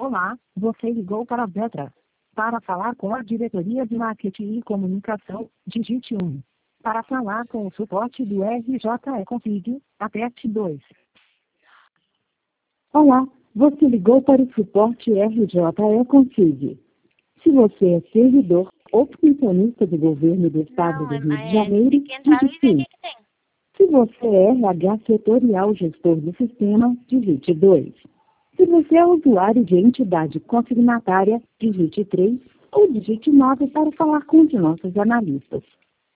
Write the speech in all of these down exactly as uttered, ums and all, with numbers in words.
Olá, você ligou para a Vetra. Para falar com a diretoria de marketing e comunicação, digite um. Para falar com o suporte do R J E Config, aperte dois. Olá, você ligou para o suporte R J E Config. Se você é servidor ou funcionista do governo do estado Não, do é, Rio de é, Janeiro, tem que entrar e digite ver o um. que, que tem. Se você é R H setorial gestor do sistema, digite dois. Se você é usuário de entidade consignatária, digite três ou digite nove para falar com um de nossos analistas.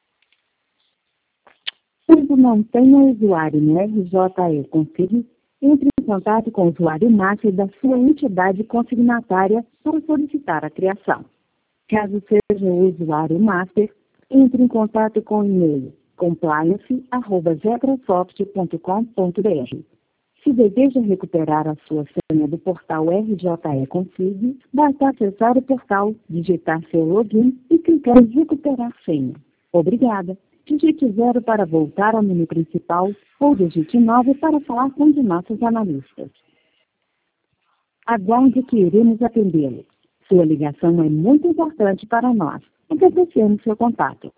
Caso não tenha usuário no R J E Config, entre em contato com o usuário master da sua entidade consignatária para solicitar a criação. Caso seja o usuário master, entre em contato com o e-mail compliance arroba vetrasoft ponto com ponto br. Se deseja recuperar a sua senha do portal R J E Config, basta acessar o portal, digitar seu login e clicar em recuperar senha. Obrigada. Digite zero para voltar ao menu principal ou digite nove para falar com um de nossos analistas. Aguarde que iremos atendê-lo. Sua ligação é muito importante para nós. Agradecemos seu contato.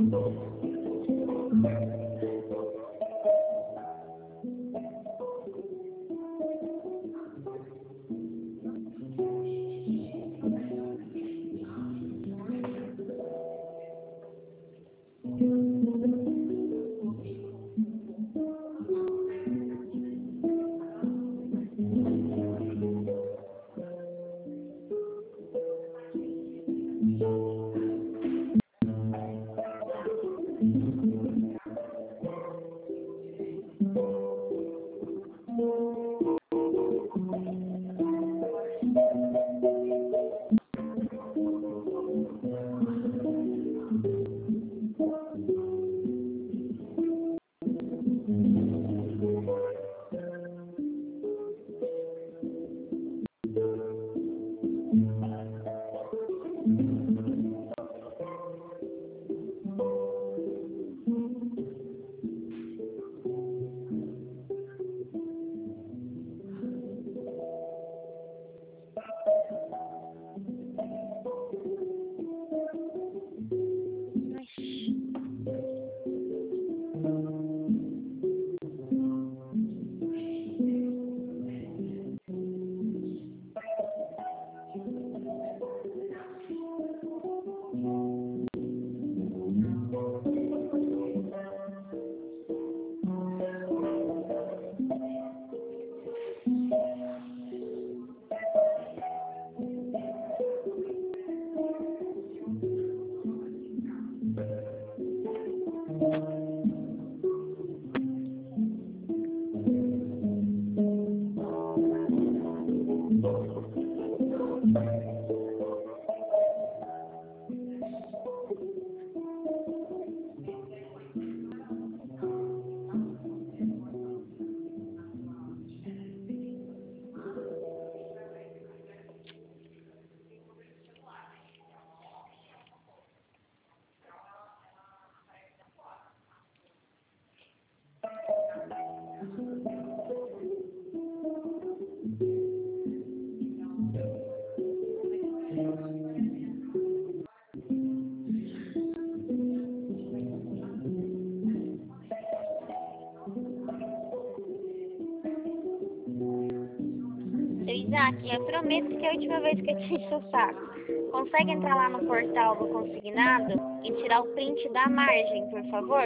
Isaac, eu prometo que é a última vez que eu te encho o saco. Consegue entrar lá no portal do consignado e tirar o print da margem, por favor?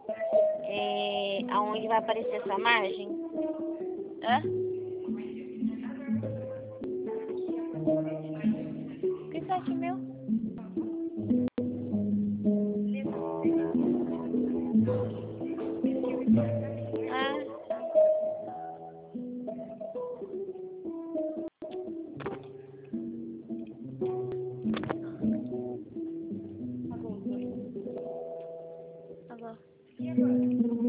É, aonde vai aparecer essa margem? Hã? O que você acha meu? Ah. Agora.